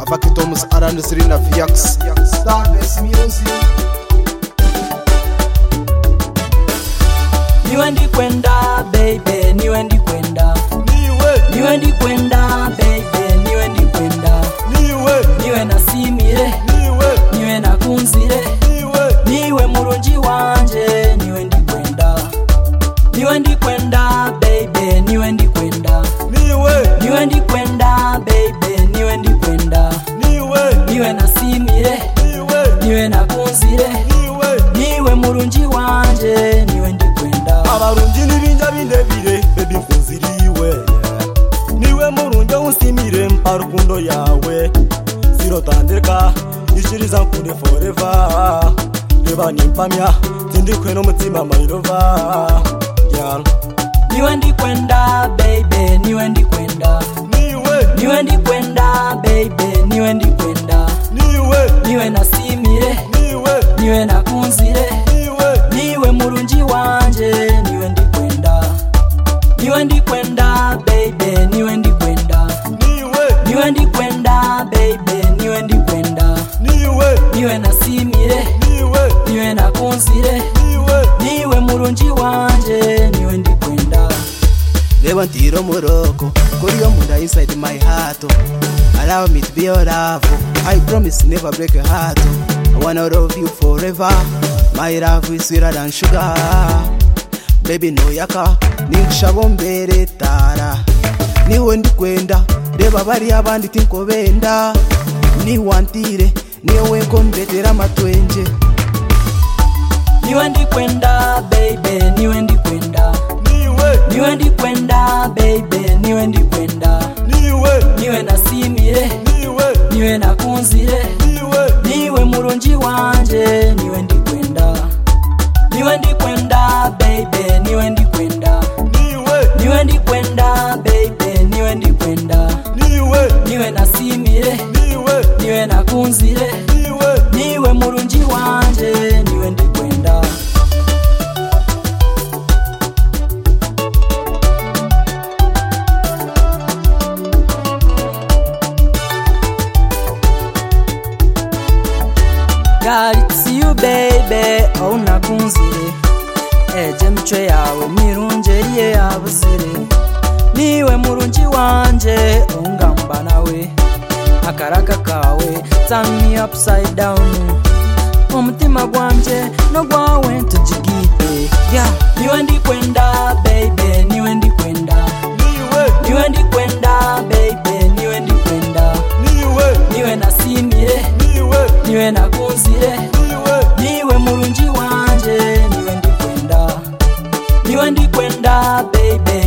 Apakitomus around the Serena Fiax. Starbase music. Niwendi kwenda baby, niwendi kwenda. Niwendi kwenda baby, niwendi kwenda. Niwe na simire, niwe na kunzire. Niwe murungi wanje, niwendi kwenda. Niwendi kwenda baby, niwendi kwenda. Niwendi kwenda baby, niwendi kwenda. Niwe na simire, niwe na kunzire. Niwe murungi wanje, niwendi kwenda. Abarungi nibinja bindebire baby nkunziriwe. Niwe murungi unsimire mparukundo yawe. Sirotandeka ishiriza nkunde forever. Reba nimpamya tindikwe n'umutima mairova. Niwendi kwenda baby, niwendi kwenda. Niwendi kwenda baby, niwendi kwenda. Niwe na simire, niwe na kunzire. Niwe murungi wanje, niwendi kwenda. Niwendi kwenda baby, niwendi kwenda. Niwendi kwenda baby, niwendi kwenda. Niwe na simire, niwe na kunzire. Niwe murungi wanje, niwendi kwenda. Reba ntiro muroko kuri yo munda inside my heart. Allow me to be your love. I promise never break your heart. I wanna love you forever. My love is sweeter than sugar. Baby no yaka nikushabombere tara. Niwe ndi kwenda reba bari abandi tinko benda. Ni wantire niwe kombetera matwenje. Niwendi kwenda baby, niwendi kwenda. Niwendi kwenda baby, niwendi kwenda. Niwe na simire, niwe na kunzire. Niwe murungi wanje, niwendi kwenda. Niwendi kwenda baby, niwendi kwenda. Niwendi kwenda baby, niwendi kwenda. Niwe na simire, niwe na kunzire. Niwe murungi wanje, niwendi kwenda. God, it's you baby, oh nakunzire. Eje mchwe yawe mirunjeriye yabusire. Niwe murungi wanje, ungamba nawe. Akaraka kawe, turn me upside down. Umutima gwanje, no gwawe tujigite. Yeah, niwendi kwenda baby, niwendi kwenda. Niwendi kwenda baby, niwendi kwenda. Niwe na simire, niwe na kunzire. Niwe murungi wanje, niwendi kwenda. Niwendi kwenda baby,